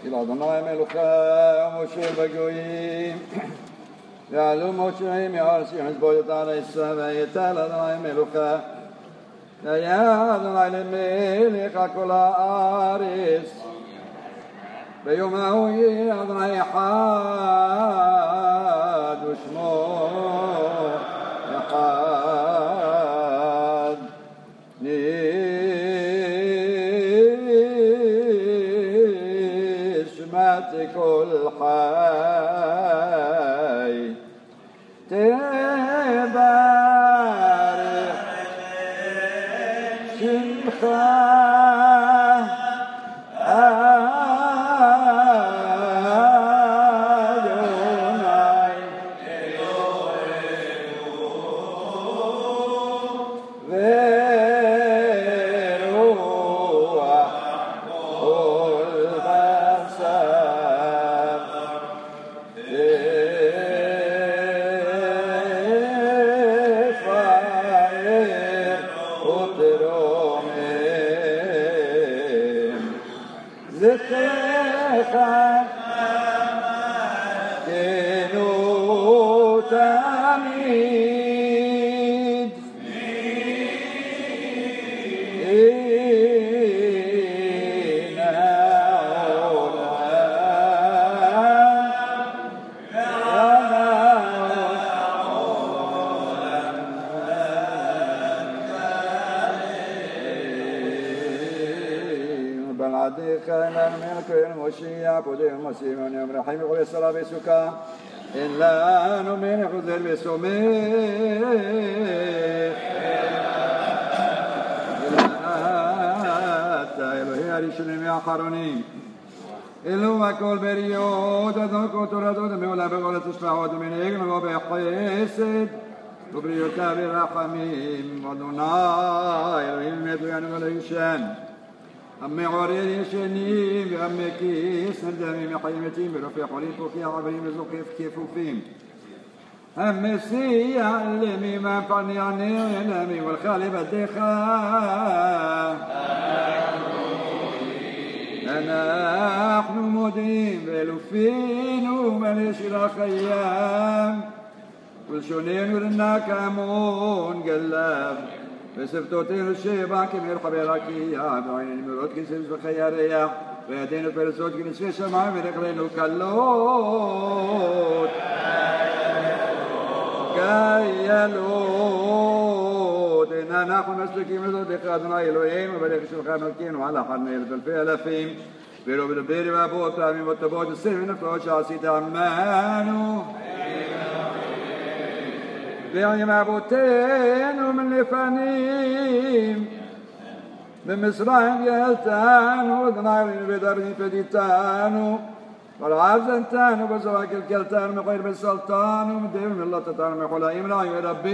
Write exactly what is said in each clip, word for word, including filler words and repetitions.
אל אדוני מלוכה ומושל בגויים ועלו מושעים יערשים מזבויות על עשה ויתל אדוני מלוכה והיה אדוני למלך כל הארץ ביום ההוא יהיה אדוני אחד ושמו אחד נשמת כל חי תברך שמך אין לנו מלך עוזר וסומך אתה אלוהי הראשונים והאחרונים אלוהו הכל בריות אדון כל תורתו מעולם בכל התשפעות ומנהיג ולא בחסד ובריאותה ברחמים אדוני אלוהים מת ויענו ולא ישן המעורר ישנים והמקיס נרדמים מחיים מתים ורופא חולים פוקח עברים וזוקף כפופים המסיע למי מפני ענר למי ולך לבדיך אנחנו מודים ואלופינו מלא של החיים ולשוננו לנקמון גלב ושבתותינו שבע כמל חבר הקייה ועיננו מרות כסף בחיי הריח וידינו פרסות כנשפי שמיים ורגלינו קלות קיילות אין אנחנו מספיקים לזאת אדוני אלוהינו וברך שלך מלכינו על אחר מאלף אלפי אלפים ולא בדבר ואבות פעמים וטובות עשרים ונפלאות שעשית עמנו ועם אבותינו מן לפנים במצרים גאלתנו אדוני אלוהינו בדרני פדיתנו ולעזנתנו בזרוע קלקלתנו מחיר בסלטנו מדבר מלטתנו מחולאים רעים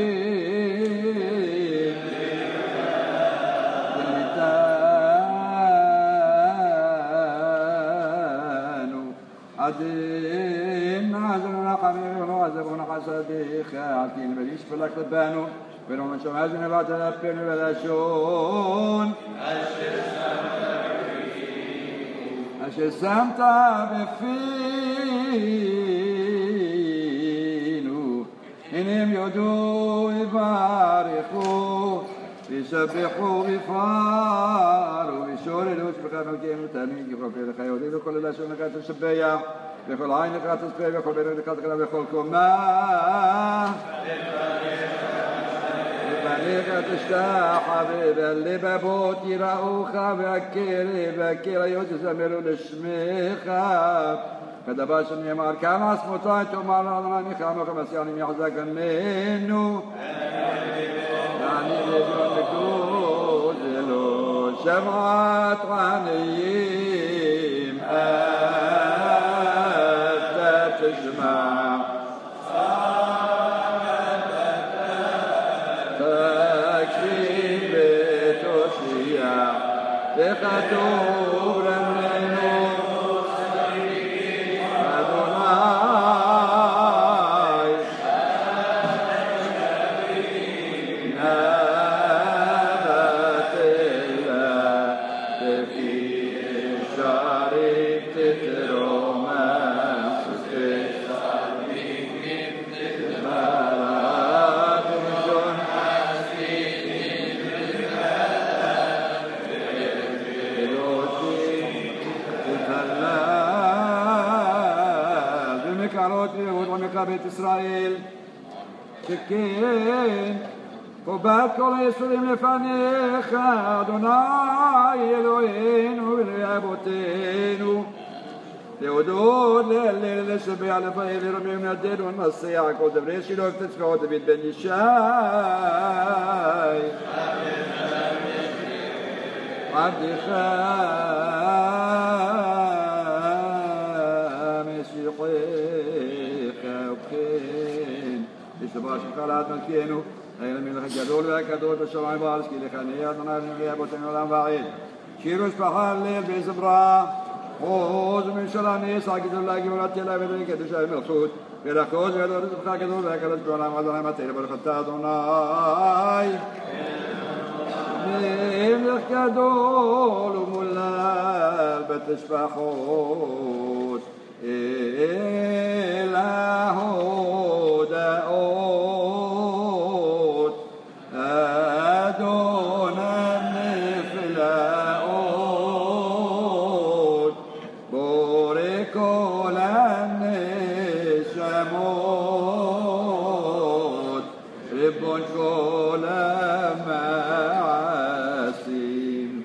ורבים בניתנו עדין נעזרנו לחמיר ונועזבנו חסדיך עתין ולשפלך לבנו ולא נשמעזנו לבעת לפנו ולשון אשר שמת בפינו הנה הם יודו יברכו וישבחו ויפארו וישוררו שבחה מלכינו תאמין כחופי לך יהודי וכל לשון לך תשבח וכל עין לך תספר וכל בן לך תקרא וכל קומה לפניך תשתחווה והלבבות יראוך והקרב והקריות יזמרו לשמך כדבר שנאמר כמה עצמותיי תאמר אדוני נחמך מסייענים יחזק ממנו ואני לביון לקרוא זה לא שבעת עניים אתה תשמע תקשיב ותושיע וכתוב לנו אדוני בית ישראל, שכן קובת כל היסורים לפניך, אדוני אלוהינו ואלוהי אבותינו, להודות, להלל, לשבח, לפאר, לרומם, לנדד ולנסח כל דברי שילה ותצבעות דוד בן ישי. עבדך משיחך ובכן בשבוע שמך לעד מלכנו אל המלך הגדול והקדוש בשמיים בארץ כי לך נהיה אדוני אלוהי אבותינו עולם ועד שיר ושפחה הלל וזמרה עוז וממשלה נעשה גדול לה גאולת תלה ודין קדושה ומלכות ולחוז וידור לזבך הגדול והקדוש בעולם אדוני מתי לברך אתה אדוני מלך גדול ומולל בתשפחות אל ההודעות אדון הנפלאות בורא כל הנשמות ריבון כל המעשים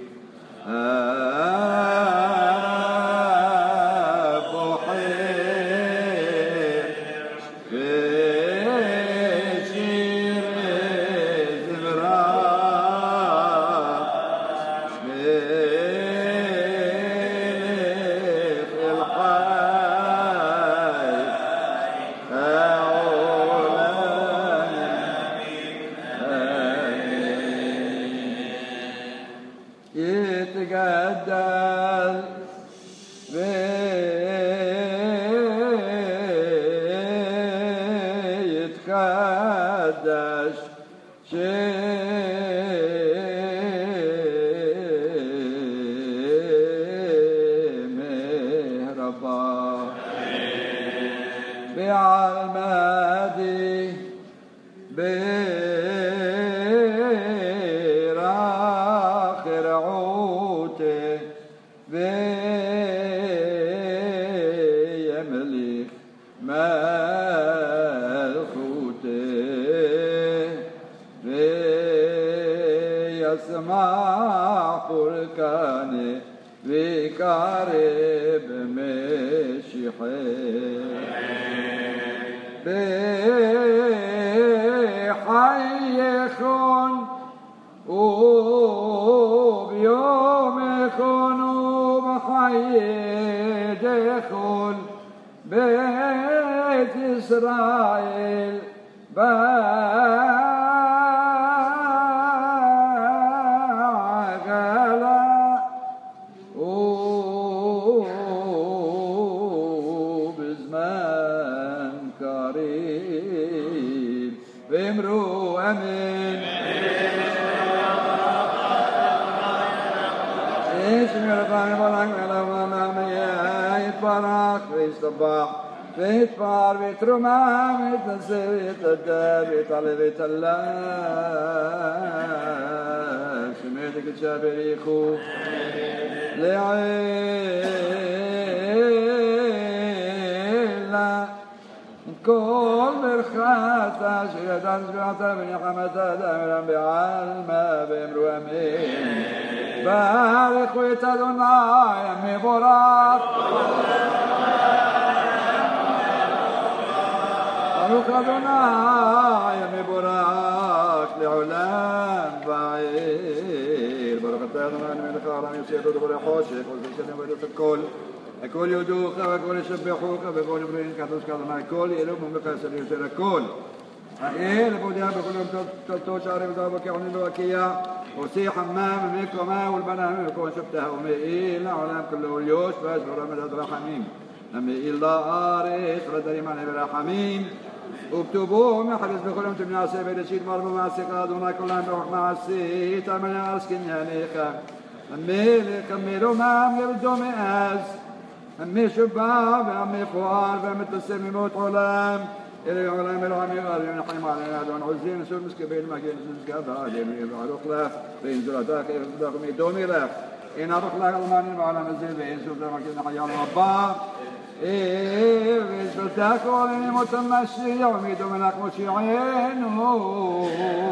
ויתפאר ויתרומם ויתנשא ויתהדר ויתעלה ויתהלל שמי תקדשה בריחו לעילה כל ברכתה שידעת שביעתה ונחמתה דאמרם בעלמה ואמרו אמן ברכו את אדוני המבורך ברוך אדוני המבורך לעולם ועד ברוך אתה אדוני מלך העולם יוסיף אותו בורא חושך ועושה שלם וידעו את הכל הכל יודוך והכל ישבחוך וכל יבראים קדוש כאדוני הכל יעלו ממלך היסוד יושב הכל האל פודיה בכל יום תולתו שערים ודאו וכעונים ובקייה עושי חמם ומקומה ולבנה ומקום שבתها ומעיל לעולם כולו וליוש ואשברה מדד רחמים המעיל לארץ ולדרים עלי ברחמים וכתובו מחדש בכל יום תמנעשה ולשית מרבו מעשיך אדוני כולם ברוך מעשית אמנה על סקנייניך המלך המרומם ירדו מאז המשובע והמפואר והמתנשא ממות עולם אלה עולם אלוהים יראה ונחם עלינו אדון עוזים נשאר מסקבל מגן נשגב עלינו יבערוך לך ואין זולתך ירדך ומידומי לך אין ערוך לך אלמנים בעולם הזה ואין זולתך מגן נחיה על רבה ושותקו לנימות המשיח ומידו מלך מושיענו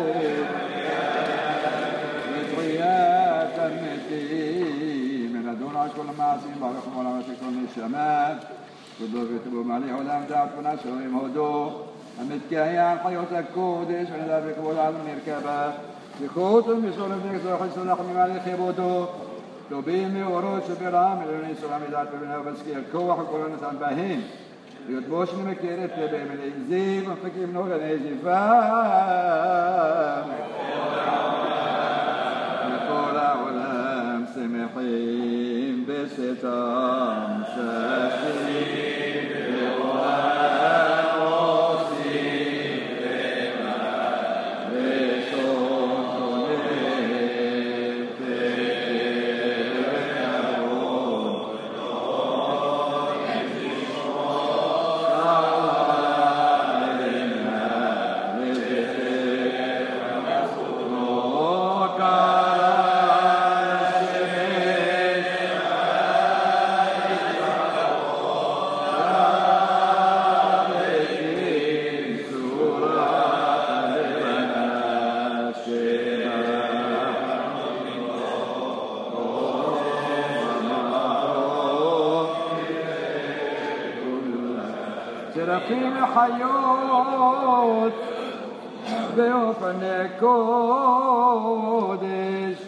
ותחיית המתים ונדון על כל המעשים ברוך מולה ותקון נשמה תודו וטובו מעלי עולם דעת פונה שרים הודו המתקהיה על חיות הקודש ונדע בכבוד על מרכבה זכותו משול ובני כזו חסו לחמים על כבודו טובים מאורות שברם אלוני סולם מדעת ובנה ובזכיר כוח וכל הנתן בהם ויותבוש למכרת לבהם אליהם זיו ומפקים נוגע נזיפה וכל העולם שמחים בסתם ששים שרפים וחיות באופן קודש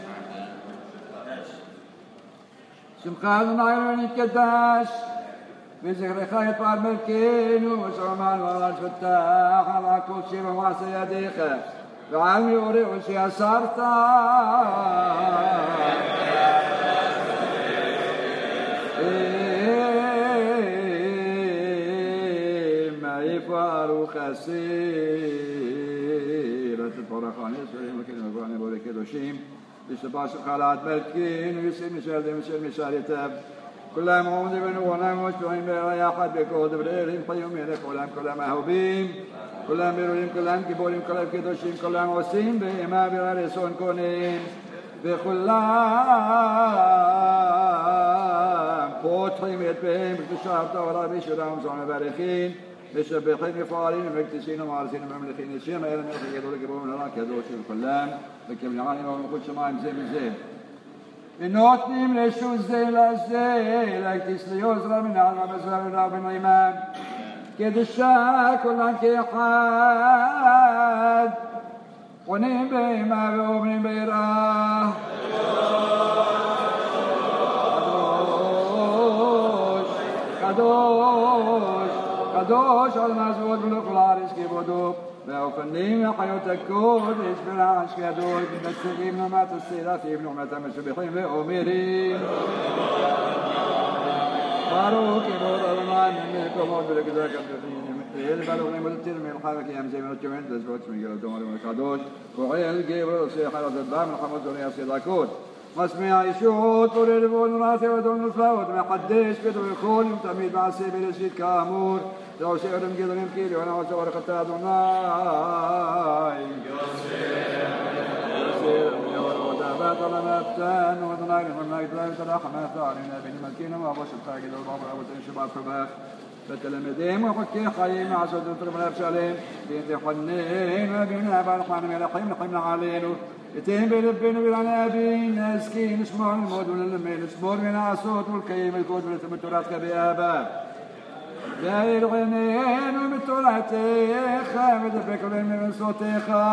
שמך אדוני אלוהינו נתקדש וזכרך יתפאר מלכנו ושלומנו על שפתח על הכל שבע מעשה ידיך ועל מאורהו שיסרת ברוך אסיר את פורחני שרים וכן מבואני בורי קדושים ושבא שלך לעד מלכין וישים נשאר דם של משאריתיו כולם עומדים ונוענם ומשפעים ביחד בכל דבריהם חיום מלך עולם כולם אהובים כולם ברורים כולם גיבורים כולם קדושים כולם עושים באימה ברצון קונים וכולם פותחים את פיהם בקדושה ותורה בשירה ומצוין מברכין משבחים מפוארים ומקדשים ומערצים וממלכים נשיים האלה מלך גדול גיבור ונורא קדוש וכולם וכבלענים ומלכות שמיים זה מזה ונותנים לשו"ת זה לזה להקדיש לעזרה מן העלמא בזרע ונראה בנעימה קדושה כולם כאחד עונים באימה ואומרים ביראה קדוש קדוש על מזבוד מלוך לארץ כבודו והאופנים וחיות הקודש ברעש גדול ומצבים נעמת הסרפים נעמת המשבחים ואומרים ברוך כבוד אדוני ממקומות ולגדול קדושים ואלה בלוגנים ודתיר מלכה וקיים זה מנות יומן תזבות שמגלתו מלום הקדוש פועל גבר עושה חלת הדבר מלחמות זוני הסדקות مسمع يشوط وريربون راسي ودون الفلاوت محدش كده ويخول تميد معسي بلشيد كامور لو شعرم قدر يمكيلي وانا وشور قتاد وناي يسير من يور ودابات ولمتان ودناي من نايت لا يتلاح ما يفتعلنا بين مكينة وابوش التاقيد والبابر أبو تين شباب فباخ فتلمدين وحكي خيم عسود وطرب الأبشالين بينتي حنين وبينا بالحان ملحيم لحيم علينو يتهم بلبين وبالعنابين ناسكين اسمور المود وللمين اسمور من عصوت والكيم الكود ولتمتوراتك بآباب داير غنين ومتوراتيخا مدفك من صوتيخا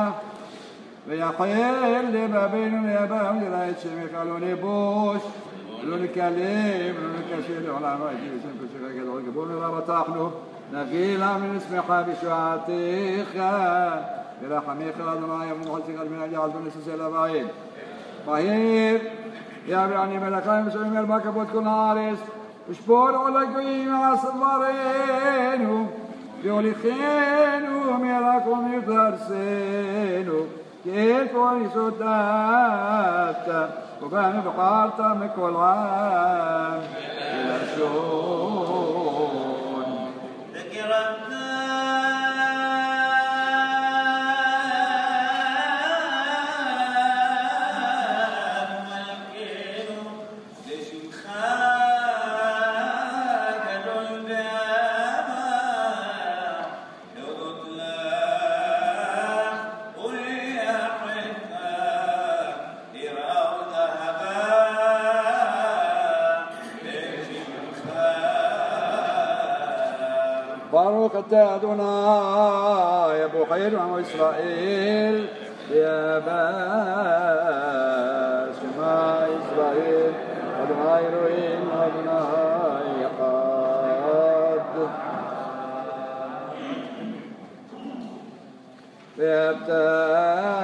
ويحيل لبابين وياباهم يرايت شميك علوني بوش لوني كليم لوني كشير ولا رايتي بسم كشير كده وقبول لا رتاحلو نقيلا من اسم حابي شعاتيخا برحميك أدوناي ومحلتك من أجل عزبون السلسل الأبعين طهير يا بعني ملكاي مسلمين الباكبوت كل عارس وشبور على قويم عصبارينو بيولي خينو ميراكم يفرسينو كيف ونسو تاتا وبان بحارتا مكول عام إلى شون ذكرت Golden חטא אדוני, אבו חיר ועמו ישראל, יבש שמע ישראל, אדוני אלוהים, אדוני אחד. ואתה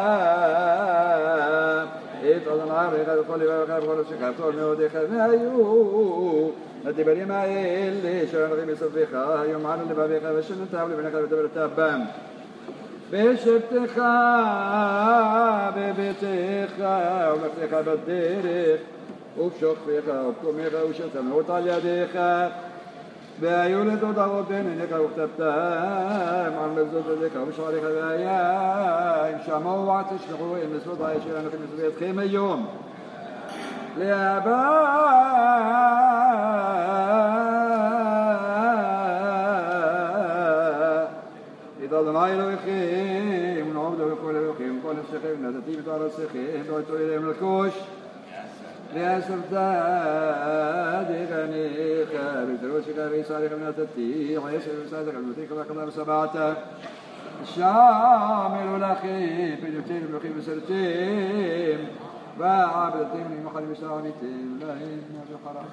את אדוני ואחד וכל לבב ואחד וכל נפשך וכל מאודיך והיו הדברים האלה שאנחנו מסביך היום ענו לבביך ושנתיו לבניך ודברת בם בשבתך בביתך ומלאכתך בדרך ובשוכבך ובקומך ושתמות על ידיך והיו לתודעות בין עיניך וכתבתם על מזוזות ידיך ובשעריך והים שמעו ותשלחו אל מצוות אשר אנוכי מצווה אתכם היום להבא את אדוני אלוהיכם ונעבדו בכל אלוהיכם וכל נפשכם ונתתי בתואר עשיכם לא יתו אליהם לקוש ועשרת דגניך ותרושך וישעריך ונתתי ועשר וסעתך ונתיך והקדם וסבעת שעמלו לכם פניותינו ולוכים וסרתם ועבדתם למחל ושעניתם להם וחרם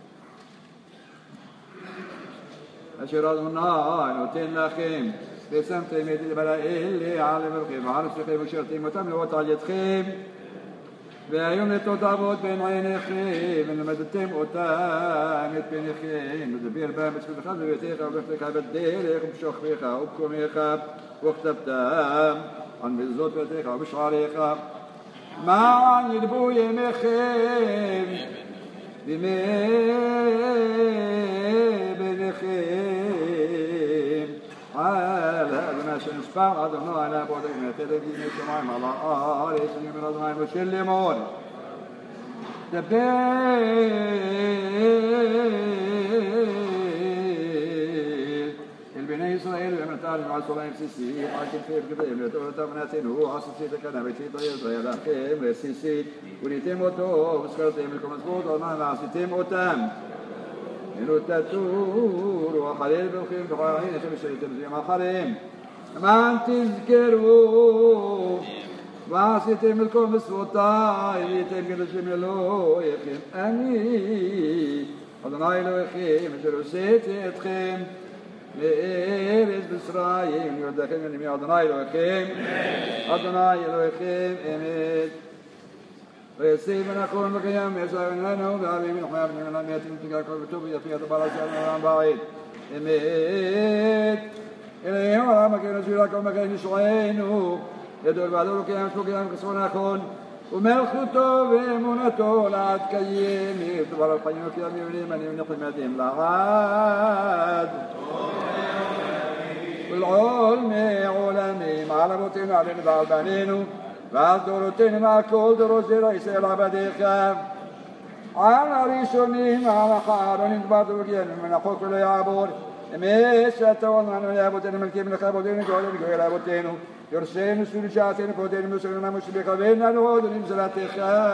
אשר אדוני נותן לכם ושמתם את דבר האלה על לבבכם ועל נפשכם ושרתם אותם לראות על ידכם והיום לתודעות בין עיניכם ולמדתם אותם את פניכם ודבר בהם בצפותך בביתך ובלכתך בדרך ובשוכבך ובקומך וכתבתם על מזוזות ביתך ובשעריך מען ירבו ימיכם בימי בניכם על אדוני שנספר אדוני לעבוד ומתת דיני שמיים על הארץ ויאמר אדוני משה לאמור דבר אל בני ישראל ואמרתם ועשו להם סיסית על כתפי בגדיהם לתורתם ונתנו עשיסית הקנה וציית ישראל לכם לסיסית וניתם אותו וזכרתם לכל מצוות אדוני ועשיתם אותם ונותתו אחריהם והולכים וחיירים לכם ושליתם זרים אחריהם למען תזכרו ועשיתם את כל מצוותיי והייתם קדושים אלוהיכם אני אדוני אלוהיכם אשר הוצאתי אתכם לארץ מצרים ויודעכם אני אדוני אלוהיכם אדוני אלוהיכם אמת ויצא ונכון וקיים ויצא וננו וערבים ונחויה ונמנה מייתים ותגר כל וטוב ויפי הדבר הזה על בעית אמת אליהם הרם הקרן הסבירה כל מקרן ישוענו ידול ועדול וקיים שפוקיים כספו נכון ומלכותו ואמונתו לעד קיים דבר על חיים וקיים יבנים אני ונחמדים לעד ולעול מעולמים על אבותינו עלינו ועל בנינו ועל דורותינו ועל כל דורות זרע ישראל עבדיך על הראשונים ועל האחרונים דברת וגיינו מן החוק ולא יעבור אמת שאתה עולמנו לאבותינו מלכים לך אבותינו גאולנו גאול אבותינו יורשנו סביב שעתנו כבודנו מוסרנו נמוש בכוון לנו עוד ונמזלתך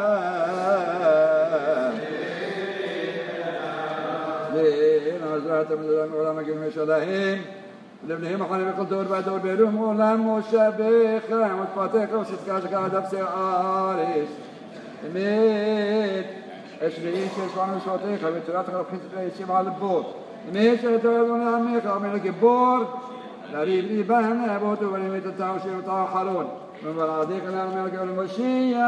ונעזרת מזלנו עולם הגלמי שלהם ולבניהם אחריהם בכל דור והדור ברום עולם מושבך ותפתך וצדקה שכה עד אפסי הארץ אמת אשרי שיש לנו שועתך ותורתך וחסת הישים על לבו אמת שאתה אדוני עמך אומר גיבור לריב ליבן אבות ובנים את התאו של אותו האחרון ובלעדיך לנו מלכה ולמשיח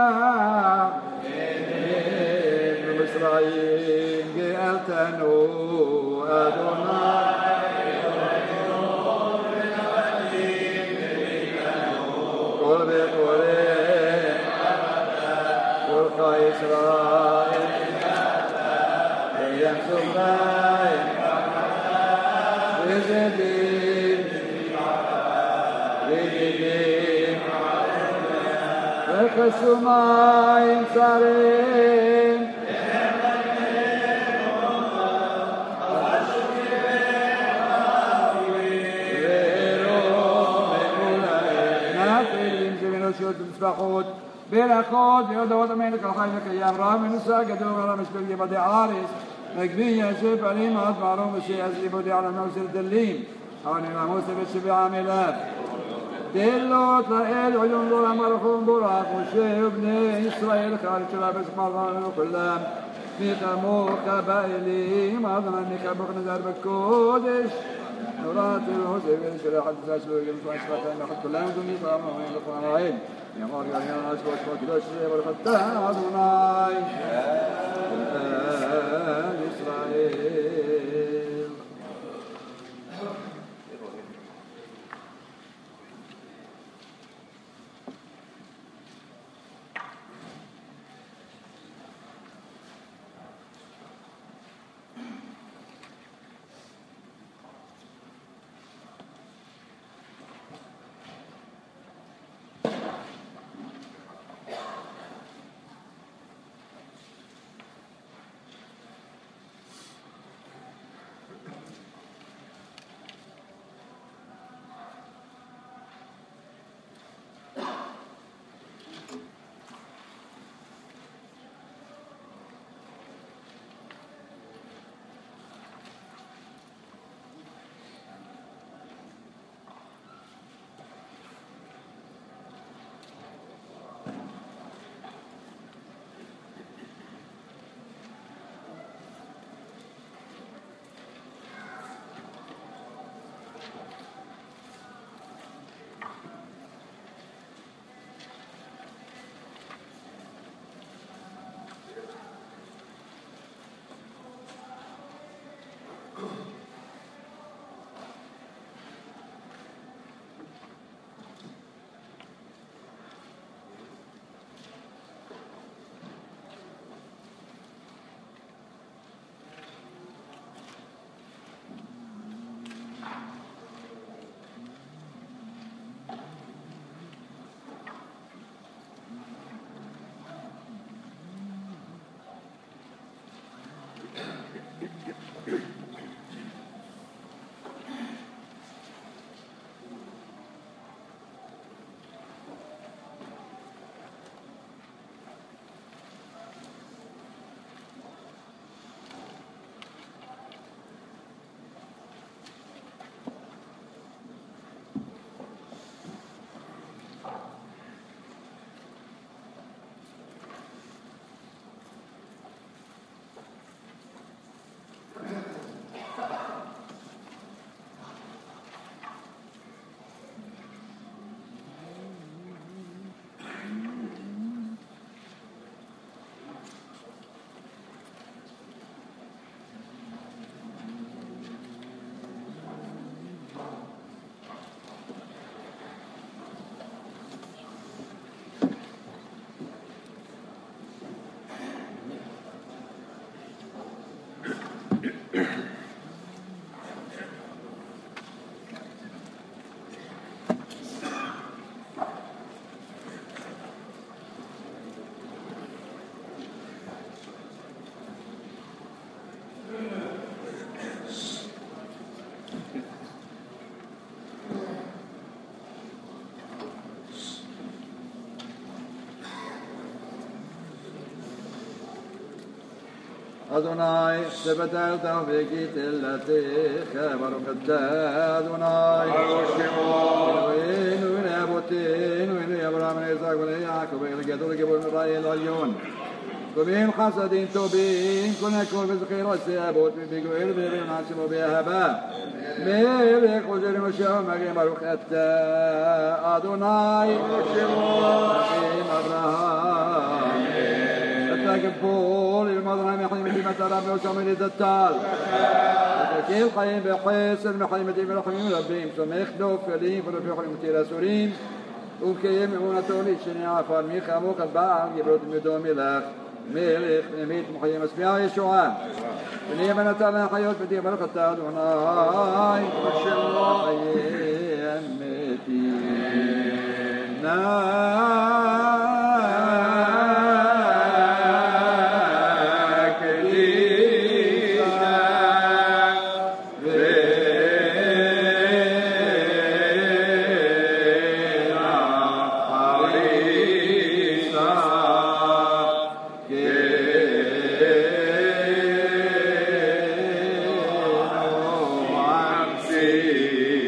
ובמצרים גאלתנו אדוני כל בקורא כל חי ישראל ים סומיים וזדים וגידים וחסומיים צרים ומשפחות ברכות ויודעות המלך כל חי וקיים רב מנוסה גדול על המשפט יבדי הארץ נגבי ישב עלים עד מערום ושיעז ליבודי על המאוסר דלים حوالي موسى بالشبع ملاف دلوت لإل عيون دور مرخون براق وشي وبني إسرائيل خارج لابس مرضان وكلام ميقا موقع بائلي ماضنا ميقا بقنا زار بالكودش نورات الهوسي بنشري حد ساسلو يمسوا أشفاقين لحد كلام دوني طعام ومين لقنا عين يا مار يا يا أشفاق وكدوش برفتان أدوناي إسرائيل أدوناي ثبت توفيقي تلتيخ بركة أدوناي وين وين أبوتين وين يا إبراهيم إسحاق وين يعقوب وين الجدول جبل الرأي العيون وبين حسدين توبين كنا كل بذخير السيابوت من بيقول بين عاصم بيهبا ميل يخوزر مشاو مغي مروخ أتا أدوناي أخيم أبراهام أتاكبول المظلم يحيم ديمة ربي وسامي للدتال أتاكيل قيم بحيس المحيم ديمة رحمين ربهم سميخ دوف فليم فرفي حرم تيراسورين وكيم هنا تولي شنيع فارمي خاموك الباع يبرد مدومي لك ميليخ نميت محيم اسمها يشوعان بني من أتعلى حيوت بدي بركة أدوناي أيامتي See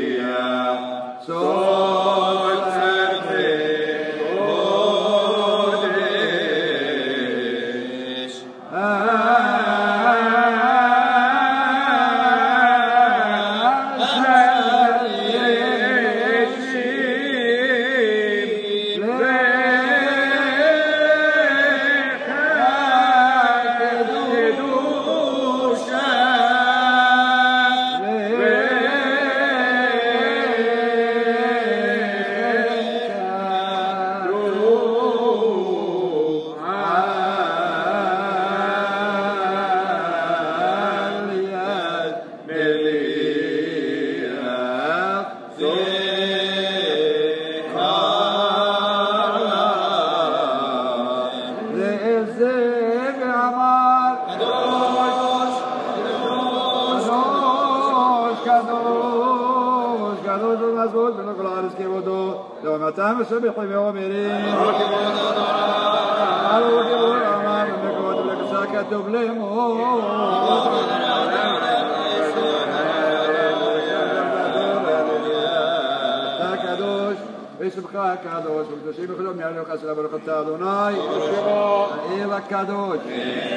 Atam Sabbahi Omeri. Alu Gibor Amar Mekot Lekasaka Tublemo. Kadosh, Veshubcha Kadosh, V'Kedoshim V'Cholom Ya'aleu Chesed Baruch Atah Adonai. Ela Kadosh.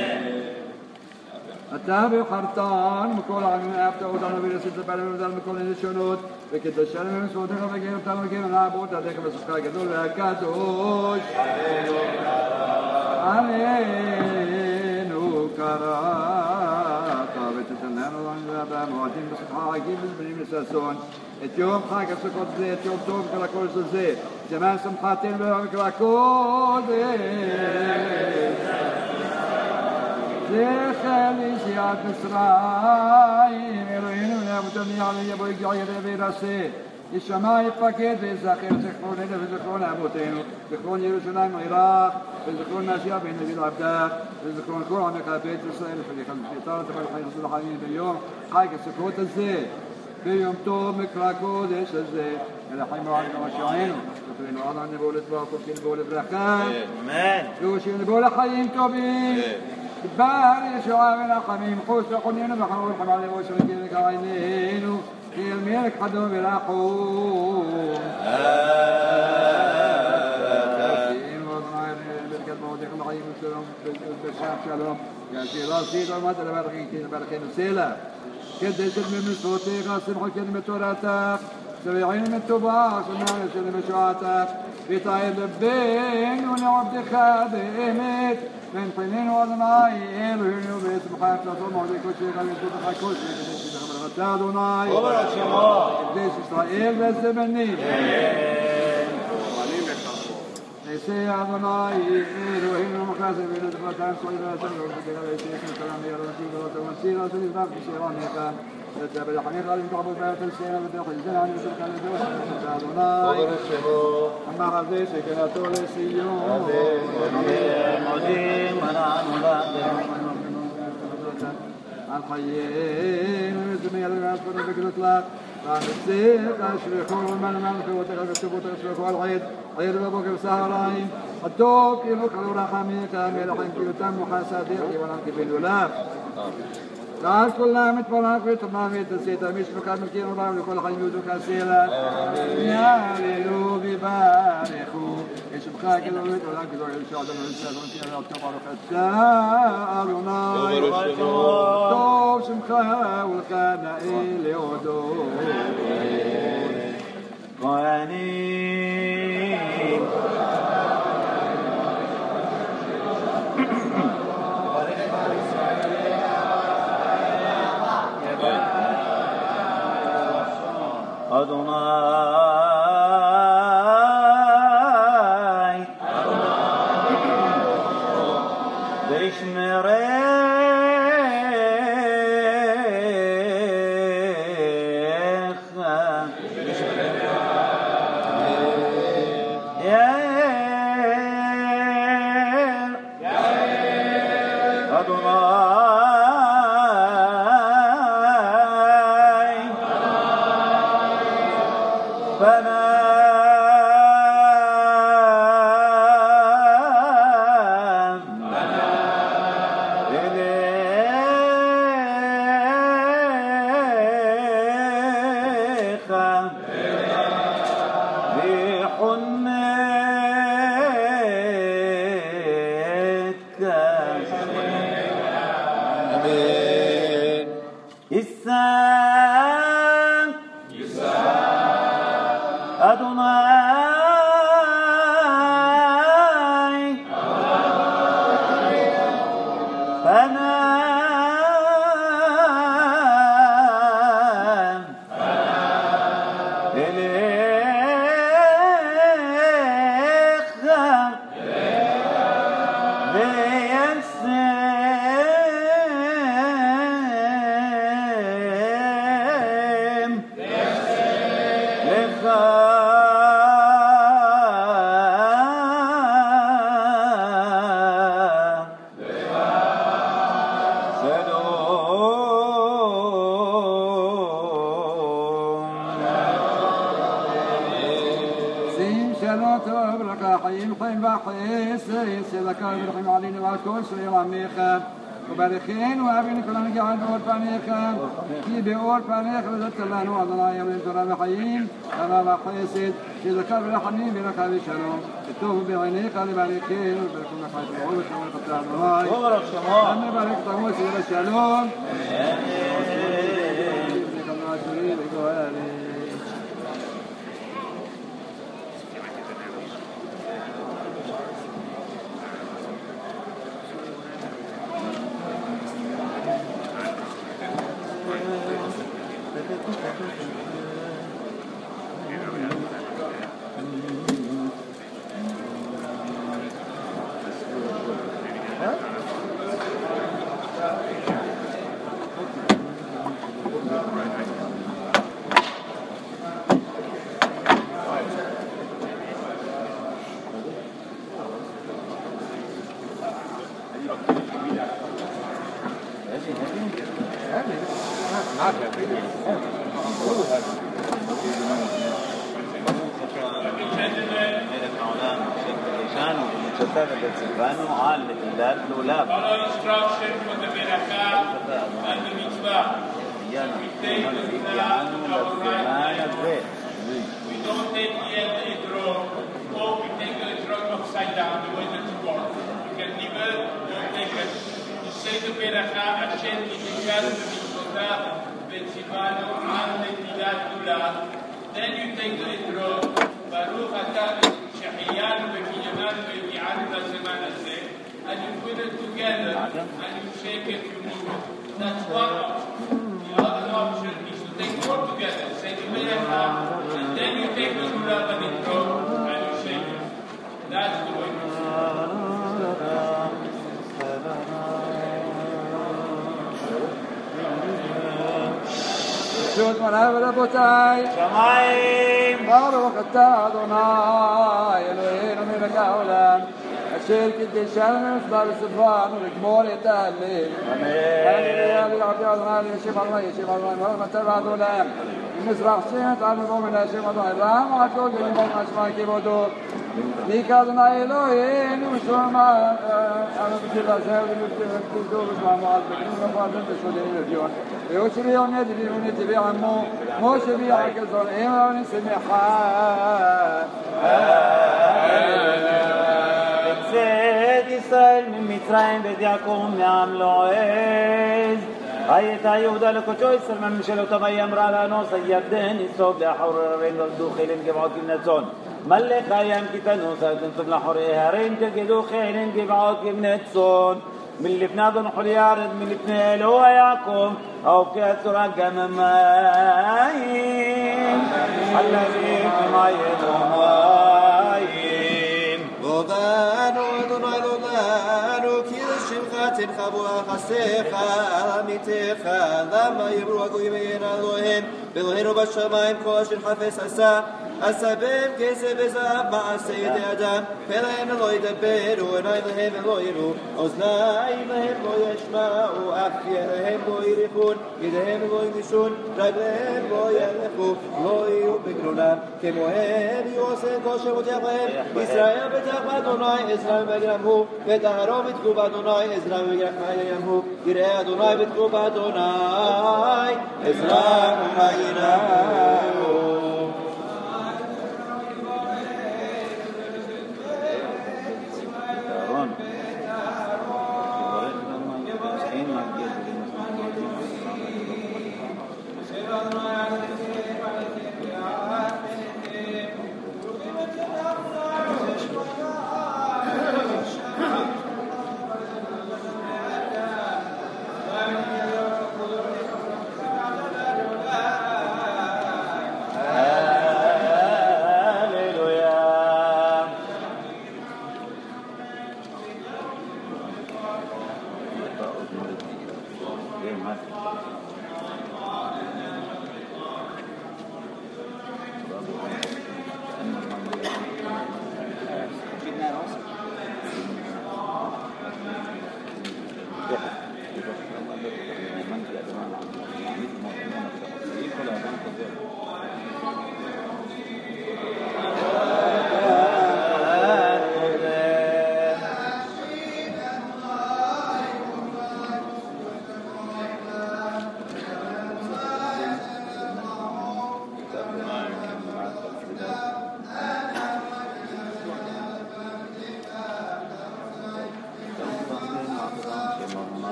אתה בחרתן מכל העמים אהבת אותנו ולעשית לבעלים ובדל מכל הלשונות וקדשנו ומסעותיך וגאים אותנו וגאים לעבוד עדיך בסופך הגדול והקדוש עלינו קראת ותתננו במועדים בסופך חגים וזמנים לששון את יום חג הסוכות זה את יום טוב כל הקודש הזה זמן שמחתנו וכל הקודש זכר ליציאת מצרים, אלוהינו לאבותינו יעלה יבוא יגיע יראה וירסה, ישמע יפקד ויזכר זכרון אלה וזכרון אבותינו, זכרון ירושלים עירך, וזכרון משיח בן דוד עבדך, וזכרון כל עמך בית ישראל, לפניך לפניתה לתבל חיים רסול החיים ביום חג הסוכות הזה, ביום טוב מקרא קודש הזה, אלא חיים מועד כמה שעינו, ופנינו עד עד נבוא לטבע, ופרקים נבוא לברכה, ואושים נבוא לחיים טובים, بار يشوع ورحمين خوش وقنين وحمول حمال وشركين كعينين في الملك حدو براحون آمين وضعين بركة موضيق العيم والسلام بالشام شالوم يأتي راسيد ومات البرخين البرخين السيلة كده يسلم من صوتي غاصب كلمة توراتك سبعين من التباع سنان يسلم شواتك بطاير لبين ونعبدك بإمت من طينين وأدناي إلهين وبيت بحيث لطول معدي كل شيء غير يسوط حي كل شيء كديش يدخل غتا أدناي كديش إسرائيل بالزمني ليسي أدناي إلهين ومخاسر بين الدخلتان صعيدا سنة وفتك ليسي اسم السلام يا رسول الله ومسيرا سنة في سيرانيك تتابع الحقيقة لنتعبد بها تلسينا بداخل الزنا عن يسرق عن الزوج أدناي أما غزي سكنة لسيون مدين منعن وبعدين الحيين ويزمي الناس فربك الإطلاق قام السيق أشركون والمنمن في وتغل السبوت أشركوا العيد عيد ربك بسهرين الدوك يمكروا رحميك ملحن كيوتم وحساديك ونمك بالولاف تعال كلها متفرق وتمامي تسيتا مش مكان مكين الله لكل حي يودك أسيلا يا ليلو ببارخو إيش بخاك الولد ولا كذا يشاء الله الإنسان وانتي لا تبارك الساروناي توب شمخا والخانا إلي ودو قوانين أدوناي بشمريخ يا أدوناي لا تبرك حين حين بحيس سيدك برحم علينا وكل شيء عميقا وبارخين وابن كلنا قاعد اور فانيخا في بأور فانيخا لذلك الله نوعدنا يوم ترى حين أما بحيس سيدك برحم بركة بشلوم التوب بعينيك لبارخين وبركم حيث العود وشمال قطع الله وبرك شمال أما بارك تموت سيدك الشلوم Then you take the intro, Baruch Atah Shehiyanu V'Kinyanu V'Yi'anu L'Zeman Hazeh, and you put it together and you shake it, you move it. That's one option. The other option is to take all together, say the Beracha, and then you take the Lulav and intro and you shake it. That's the way to do شوت منا بربوتاي شمايم بارك أنت أدوناي إلهينا من العالم الشرك الدشان مصدر السبحان والجمهور يتهلل هللويا بالعبد أدوناي يشيب الله يشيب الله مرحبا تبع دولام المزرع سينت عن المؤمن يشيب الله الرحمة وعطول بالمؤمن أسماء كيبودو ليك أدوناي إلهينا وشوما أنا بجل أزهر بالكتو بسمع معالبكين ومفادن بشودين الجون ويوشبيون يدبيون يتبيعمو موشبيع كالزون إيمان سمحا בצאת ישראל ממצרים בית יעקב מעם לועז הייתה יהודה לקודשו ישראל מממשלותיו היא אמרה לאנוס הירדן יסוב לאחור הרין ולדו חילים גבעות כבנצון מלך הים כי תנוס תנסוב לאחורי הרין תגדו חילים גבעות כבנצון من لبنان ضن حليارد من لبنان هو يعقوب أو في أسرع جممين الذي بمعين ومعين لودانو أدوناي لودانو كيل الشمخات الخبوة خسيخة أميتيخة لما يبرو أقوي بين اللوهين بالغير بالشمائم كوش الحفظ أسا السبب كسب زاب مع السيد آدم فلهم لو يدبروا ونايلهم لو يروا أذنائهم لو يسمعوا أفيهم لو يرفون يدهم لو يمشون رجلهم لو يلفوا لو يبكرون كمهم يوسف كوشم وتقهم إسرائيل بتقوى أدوناي إسرائيل بجرمه بتهرب بتقوى أدوناي إسرائيل بجرمه يرى أدوناي بتقوى أدوناي إسرائيل بجرمه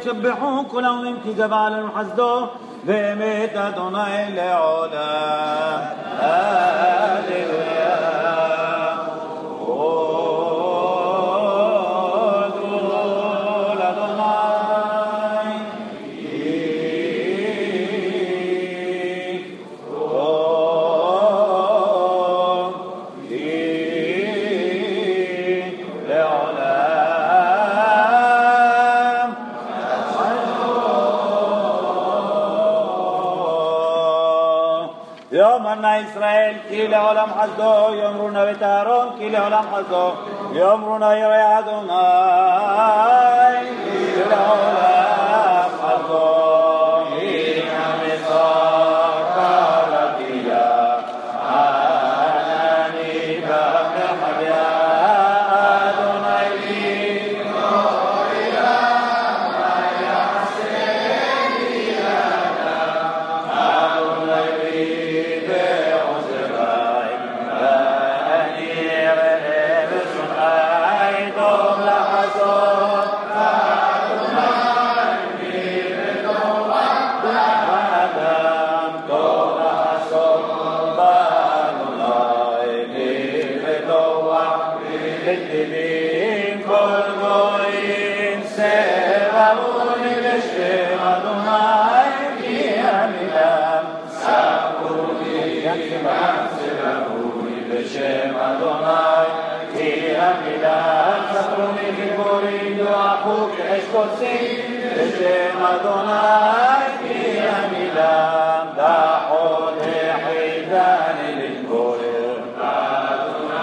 יסבחו כולם כי גבה עלינו חסדו ואמת אדוני לעולם. הללויה. ישראל כי לעולם חסדו יאמרו נבית אהרון כי לעולם חסדו יאמרו ירא אדוני כי לעולם חסדו הנה מסע קראתיה ענני במחביה אדוני לי בשם אדוני כי המילה ספרוני גיבורים יואחו כאש קוצים בשם אדוני כי המילה דחות החידני להתגורר אדוני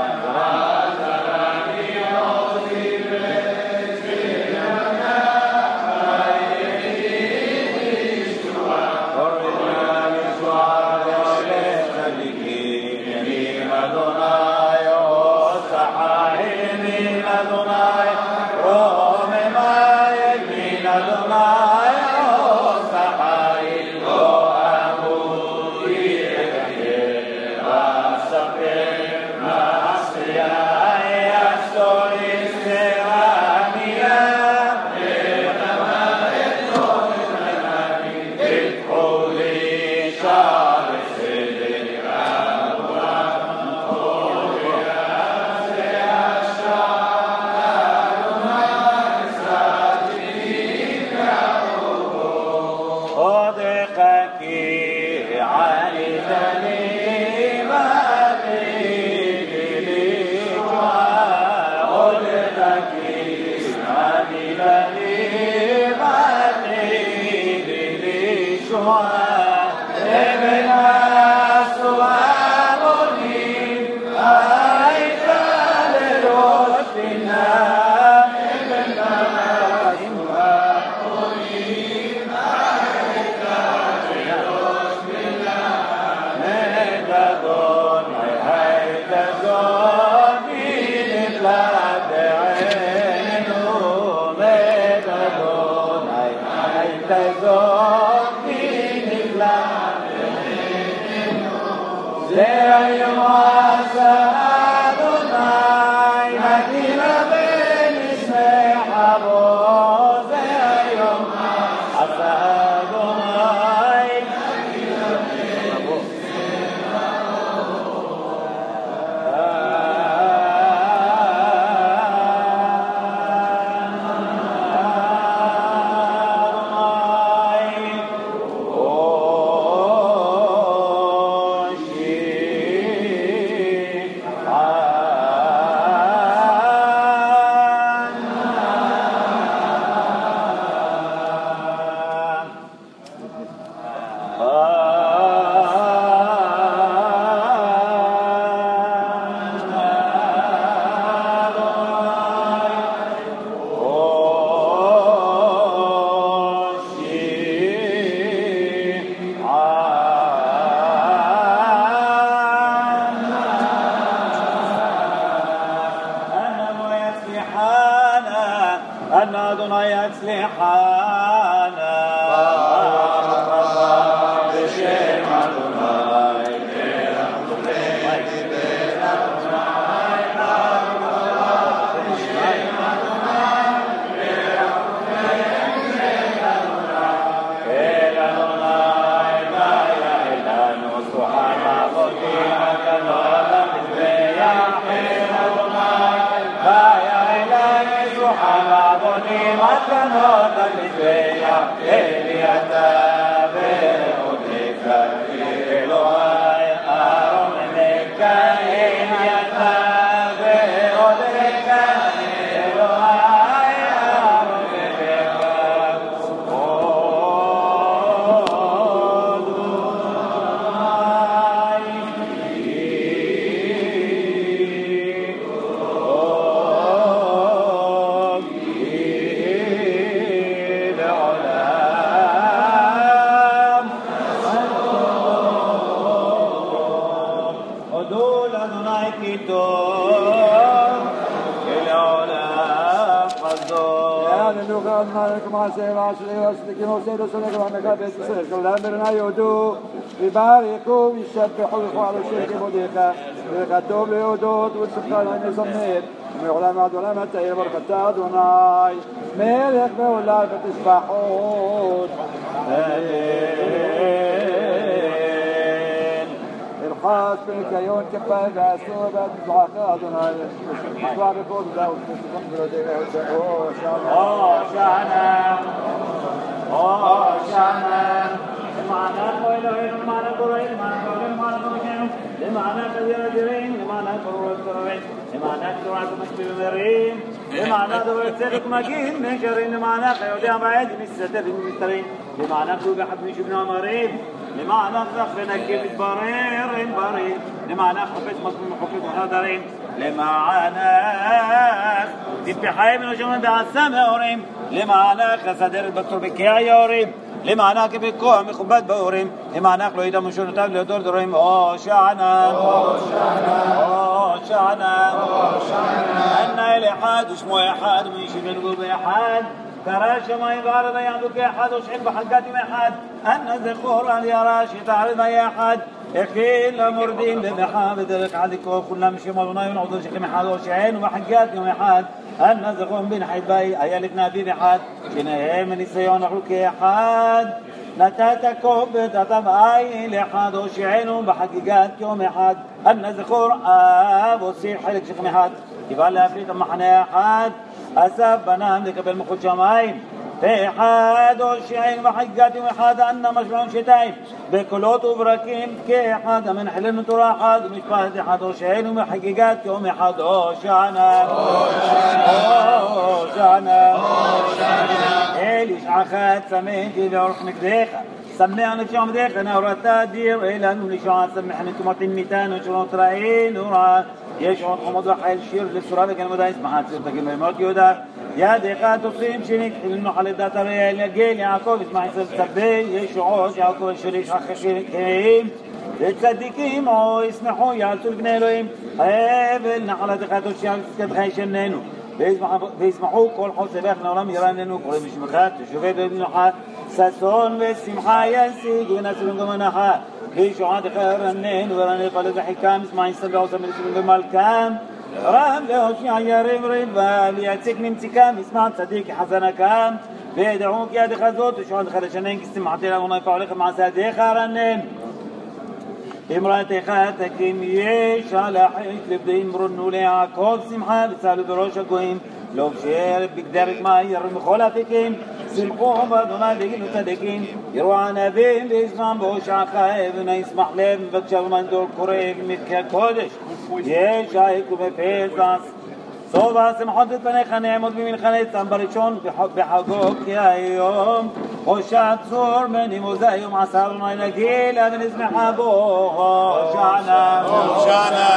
עזרני עוזי וצביענה חייבים לישועה קוראים לישועה לעולה צדיקים אדוני עושה חיים מן אדוני רוממה מן אדוני עושה חיים לא אמור יחיה אספר מעשייה יחזור ישרניה ותמד לא נתנני תתחו לי שער צדק הקנות המזבח, אלי אתה ועודך, אלוהי אהרון עמך, אלי אתה ועודך, אלוהי אהרון עמך, ויברכו וישבחו וכל השם כבודיך וכתוב להודות ולשבחה להם לזמר ומעולם עד עולם התאר ברכתה אדוני מלך ועולם ותשבחות الخاص بالكيون كفاية بأسوه بأسوه أدوناي أسواه بقول ذا وتسكن بلديه أوه شانا أوه شانا لمعنى قوله لمعنى قوله لمعنى قوله لمعنى قوله لمعنى قدير الدرين لمعنى قرور السرعين لمعنى قدرات مشبه مرين لمعنى دور السلك مكين من شرين لمعنى قيودها بعيد من الستر من السترين لمعنى قلوب حب من شبنا مريب لمعنى خفنا كيف برير برير لمعنى خفت مصمم حفظ وحضرين لمعنى تبحي من وجمع بعسام أوريم لمعنى خسدر البطر بكيع يوريم لمعنى كيف الكوع مخبات بأوريم لمعنى قلو إذا مشون تاب لدور دريم أوه شعنا أوه شعنا أن إلي حاد وشمو إحاد من يشبه القلب إحاد ترى شماي بارد يعدك أحد وشعب بحلقاتي محاد أن ذكور أن يراش تعرض يا أحد إخين لمردين بمحابد ركعدك وكلنا مشي مالونا ينعوض شكي محاد وشعين ومحقاتي ومحاد أن ذكور بين حيباي أيالتنا في محاد شنهي من السيون أخلك أحد نتاتكم بتتبعي لحاد وشعين بحقيقات يوم أحد أن ذكور آب وصيح حلق شكي محاد يبقى لها فريق محنى أحد أساب بنام لك بالمخل شمايم في حاد والشعين وحقات وحاد أن مشبعون شتايم بكلوت وبراكيم كي حاد من حلم ترى حاد مش فاهد حاد وشعين وحقيقات يوم حاد أوشعنا أوشعنا إليش عخات سمين في لورحمك ديخة سمعنا شام ديخة نورتا دير إلى نولي شعان سمحنا كمتين ميتان وشلون ترعين ورا يشعر حمد وحيل شير للسورة كان مدى اسمها سيرتك الميمات يودا يا دقات تصيب شنك إنه حلدات الريال يقيل يعقوب اسمع يسر سبي يشعر يعقوب الشريش حق شريكين لتصدقين أو يسمحوا يعطوا ابن إلهيم هيبل نحل دقات الشيء كد خيشنينو بيسمحوا كل حوث باقنا ولم يرانينو كل مش مخات شوفيدو ابن حال ساسون والسمحة ينسيق ونسلون قمناها ليش عاد خير النين وراني قلب حكام اسمعي سبع وسمي سبع بالكام رام له شيء يريم ريبا لياتيك نمتكام اسمع صديق حسن كام بيدعوك يا دخزوت وشو عاد خير شنين استمعتي له ونايف عليك مع صديق خير النين امرأتي خاتك يش على حيك لبدين مرنوا لي عكوب سمحة بتسالوا بروش قويم لو بشير بقدرك ما يرم خلافكين سلقوهم بدونا دقين وتدقين يروعنا بين بيسمان بوش عقائب ونيسمح لهم بكشف من دول قريب مكة كودش يشايكو بفيل دانس صوبة سمحوتت بني خاني مدبي من خاني تنبريشون بحقوك يا يوم وشعت صور مني موزايوم عصارنا ينقيل من اسم حبوه شعنا شعنا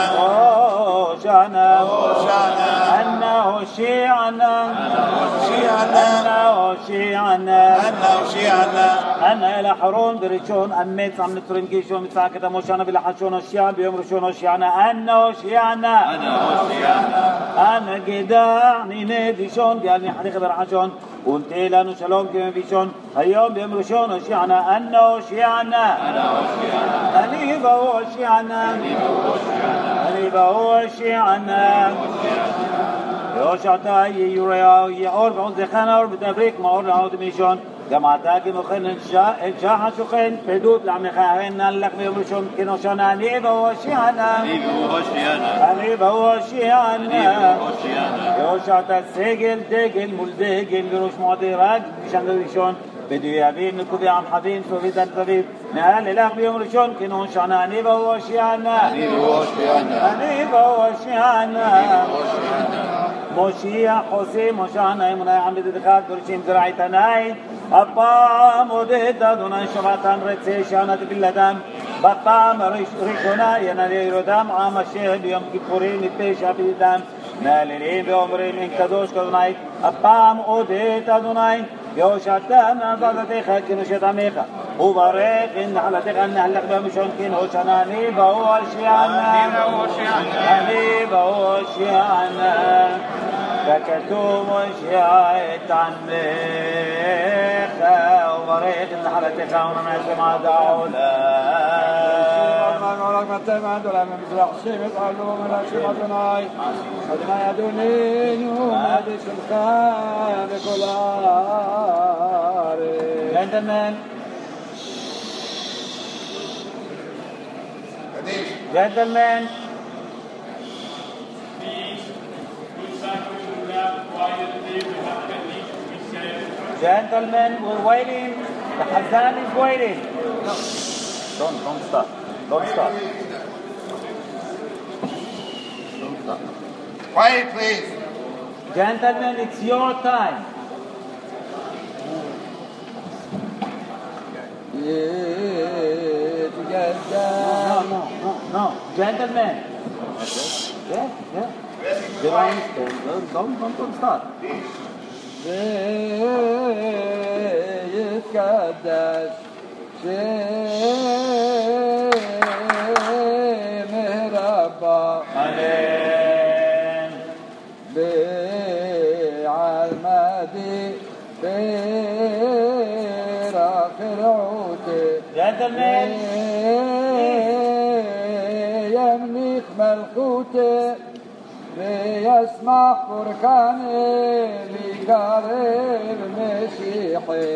شعنا شعنا أنه شيعنا شيعنا أنه شيعنا أنه شيعنا أنا إلى حرون بريشون أميت عم نترين جيشون متساكتا موشانا بلحشون الشيعان بيمرشون الشيعنا أنه شيعنا أنه شيعنا أنا قدعني نيديشون قالني حديقة برحشون قلت لانو شلوم كما بيشون اليوم بيمرشون الشيعنا أنه شيعنا أنه شيعنا أنيبا هو الشيعنا أنيبا هو الشيعنا يوشعتا يوريا يعور بعون زخانا ور بتبريك ما ور نعود ميشون גם אתה כמוכן את שח השוכן, פדות לעמך הנה לך ביום ראשון כנושנה, אני והושיענה. אני והושיענה. אני והושיענה. אני והושיענה. והושעת סגל דגל מול דגל וראש מועדי רג בשנה ראשון. בדוי אביב נקובי עם חבים סובית על סביב. נעלה לך ביום ראשון כנושנה, אני והושיענה. אני והושיענה. אני והושיענה. מושיע חוסי מושענה אמוני עמד אחד דורשים זרעי תנאי הפעם עודד אדוני שבעתם רצי שענה תפילתם בפעם הראשונה ינאלי ירודם עם אשר ביום כיפורים מפשע בידם נהללים ואומרים אין קדוש כאדוני הפעם עודד אדוני והושעתם מעבודתך כנושת עמך וברך אין נחלתך נהלך במשון כנושענה אני והושיענה אני והושיענה וכתוב מושיע את עמך וברך את נחלתך ונעשם עד העולם. רק מתם עד עולם במזרח שמש עלו מלאכים אדוני אדוני אדונינו מעדי שמך בכל הארץ. Gentlemen, gentlemen, Gentlemen, we're waiting. The Hazan is waiting. No. Don't, don't stop. Don't stop. Don't stop. Quiet, please. Gentlemen, it's your time. No, no, no, no. Gentlemen. Yeah, yeah. The line is don't, don't, don't, don't stop. يتقدس مهربا Amen. بعلمدي برق العود Gentlemen, يملك ملكوته ويسمح بركاني بقرب مسيحي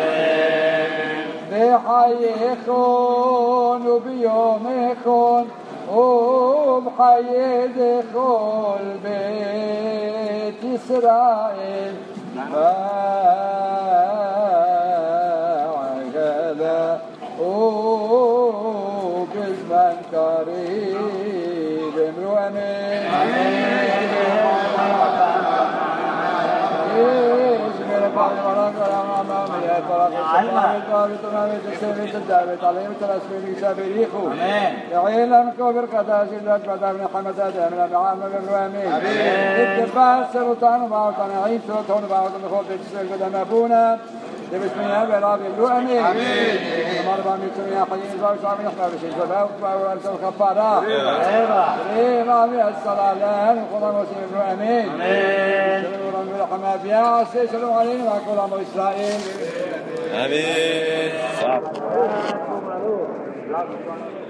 بحيكون وبيومكون وبحي دخول بيت إسرائيل فعجلا وبزمن قريب امرؤ امين يعلم كبر قداس الله بدر من حمد آدم من بعام الرامين اتباع سلطان وبعض نعيم سلطان وبعض نخوض بجسر قدام أبونا بسم الله براب الرؤمين مربع من سميع حيين زوج صعب يحمل بشيء سباوك وأنت الخبارة ريما بها الصلاة وقضى مسيح الرؤمين سلام ورحمة بها عسي سلام علينا وكل أمر إسرائيل Amen.